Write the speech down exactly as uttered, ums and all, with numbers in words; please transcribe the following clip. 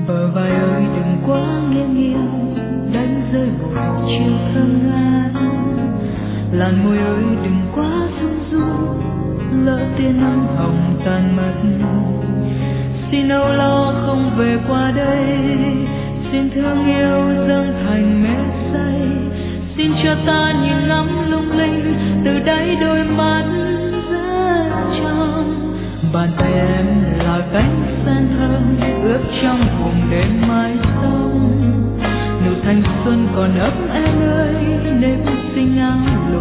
Bờ vai ơi đừng quá nghiêng nghiêng, đánh rơi một chiều thơm ngát. Làn môi ơi đừng quá run run, lỡ tia nắng hồng tan mất. Xin âu lo không về qua đây, xin thương yêu dâng thành mê say. Xin cho ta nhìn ngắm lung linh từ đáy đôi mắt rất trong. Bàn tay em là cánh sen thơm ướp trong vùng đêm mai sông. Nụ thanh xuân còn ấm em ơi, nếp xinh áo